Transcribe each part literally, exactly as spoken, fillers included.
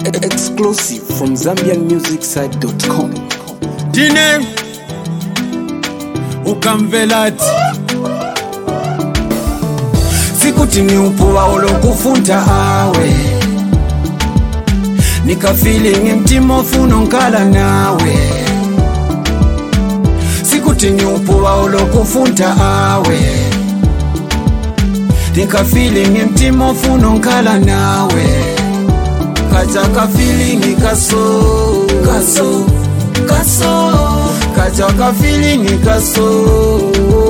Exclusive from Zambian Music Site dot com. Dine ukamvelati sikuti ni upoa ulokufunta awe nika feeling mtima funo nkala nawe sikuti ni upoa ulokufunta awe nika feeling mtima funo nkala nawe kaja ka feeling kaso kaso kaso kaja ka feeling kaso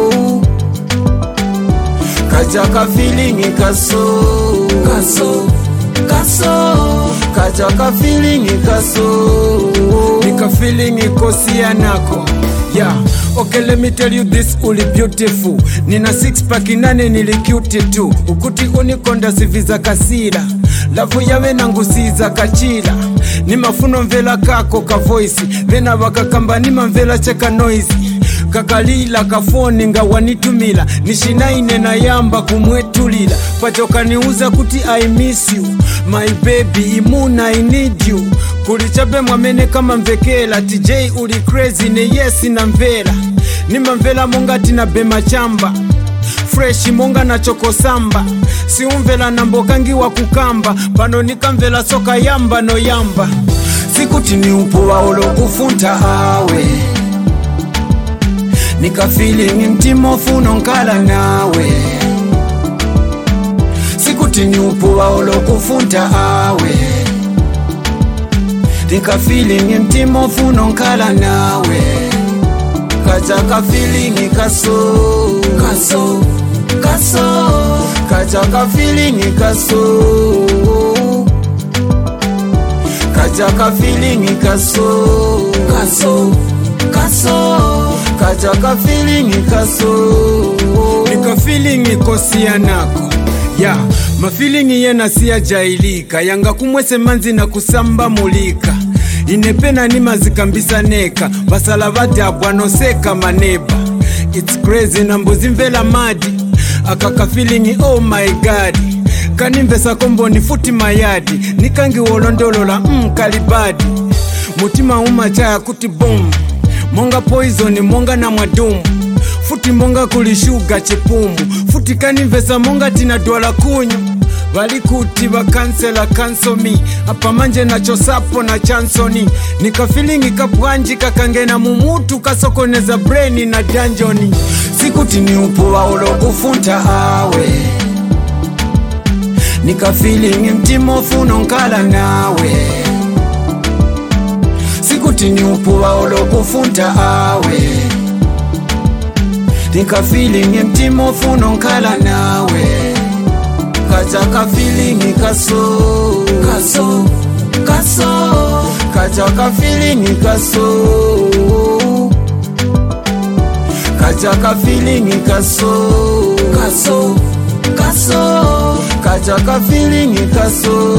kaja ka feeling kaso kaso kaso kaja ka feeling kaso nika feeling kosia nako. Yeah, okay, let me tell you this, uli beautiful. Nina six pack nane nili cute tu. Ukuti unikonda siviza kasira. Lavu yawe nangusiza kachira. Nima funo mvela kako ka voice. Vena wakakamba nima mvela cheka noise. Kakalila kafoni nga wanitumila. Nishinaine na yamba kumwetulila. Pachoka niuza kuti I miss you my baby, imuna I need you. Kulichabe mwamene kama mvekela. T J uli crazy ne yes na mvela. Nima mvela monga tina bema chamba. Fresh monga na choko samba. Si umvela na mbokangi wa kukamba. Pano nika mvela soka yamba no yamba. Sikuti ni upoa ulo kufunta awe nika feeling mtimo funo nkala nawe sikuti ni upoa ulo kufunta awe nika feeling mtimo funo nkala nawe kaja ka feeling kaso kaso kaso kaja ka feeling kaso kaja ka feeling kaso kaso kaso kaja ka feeling kaso nika feeling kosia nako. Yeah, ma feeling yena siya jailika yanga kumwese manzi na kusamba mulika inepena ni mazikambisa neka basala badabwa noseka maneba. It's crazy na mbuzi mvela madi akaka feeling oh my god kanimvesa kombo ni futi mayadi nikangi wolondolola mm kalibadi mutima umachaya kuti boom monga poison monga na mwadumu futi monga kulishuga chepumu futi kanimvesa monga tina dwala kunyu wali kuti wa cancela cancel me apa manje na chosapo na chansoni nika feeling kapwanji kakangena mumutu kasokoneza brain na dungeoni sikuti ni upoa ulo kufunta awe nika feeling mtimo funo nkala nawe sikuti ni upoa ulo kufunta awe nika feeling mtimo funo nkala nawe kaja ka feeling kaso kaso kaso kaja ka feeling kaso kaja ka feeling kaso kaso kaso kaja ka feeling kaso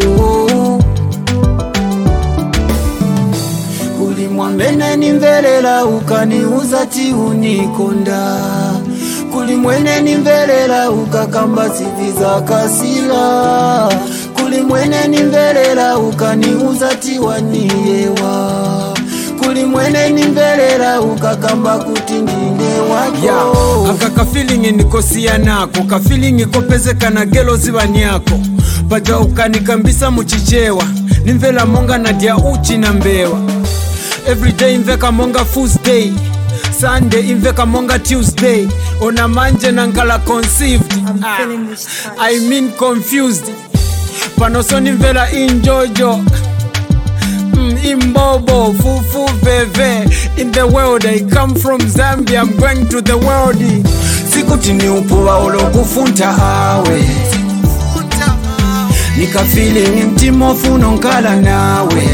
kuli mwambene ni mvelela ukaniuza ti unikonda kuli mwene ni mvelela ukakamba siviza kasila kuli mwene ni mvelela ukaniuza ti waniyewa kuli mwene ni mvelela ukakamba kuti ndinde wako. Yeah, akaka feeling nikosia nako ka feeling kopezeka na gelo zibani yako paja ukanikambisa muchichewa nimvela monga na dia uchi na mbewa everyday mveka monga Fool's Day Sunday inveka monga Tuesday ona manje na nkala conceived ah, I mean confused panosoni mvela injojo mm, imbobo fufu veve in the world I come from Zambia I'm going to the world sikuti ni upoa ulo kufunta awe nika feeling mtimo funo nkala nawe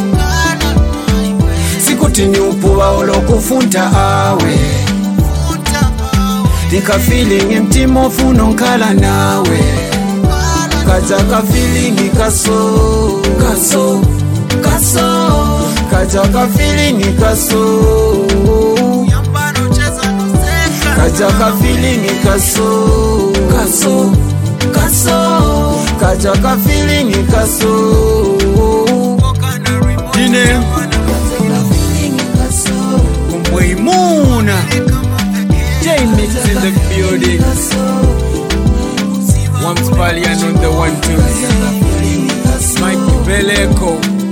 sikuti ni upoa ulo kufunta awe nika feeling mtimo funo nkala nawe kaja ka feeling kaso kaso kaso kaja ka feeling kaso kaja ka feeling kaso kaso kaso kaja ka feeling kaso building. Wams Palian on the one two. Mike Beleko,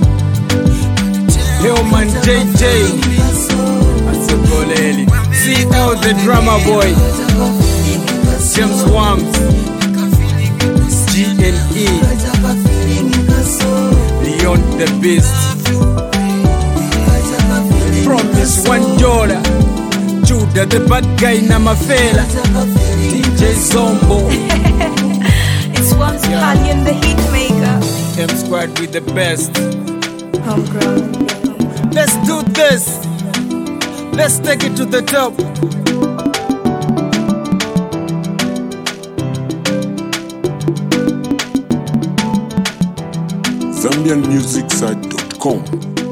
Hillman J J, Asokoleli, C L the drummer boy, James Wams, G N E, Leon the Beast, Promise One Dollar, Judah the bad guy Namafela, D J Zombo. It's Wams Palian the hit maker. M Squad with the best. Homegrown. Let's do this. Let's take it to the top. Zambian Music Site dot com